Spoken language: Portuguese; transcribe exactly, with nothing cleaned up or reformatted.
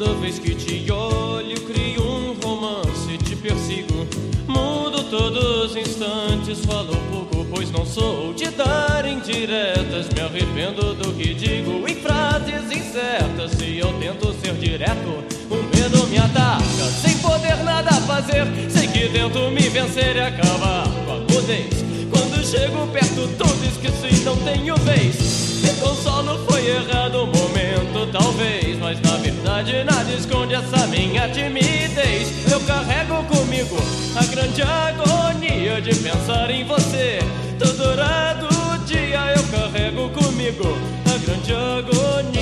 Toda vez que te olho, crio um romance, te persigo. Mudo todos os instantes, falo pouco, pois não sou de dar indiretas. Me arrependo do que digo em frases incertas. Se eu tento ser direto, o medo me ataca. Sem poder nada fazer, sei que tento me vencer e acabar com a mudez. Quando chego perto, tudo esqueci, não tenho vez. Me consolo, foi errado o momento, talvez, mas na verdade nada esconde essa minha timidez. Eu carrego comigo a grande agonia de pensar em você. Todo durado o dia eu carrego comigo a grande agonia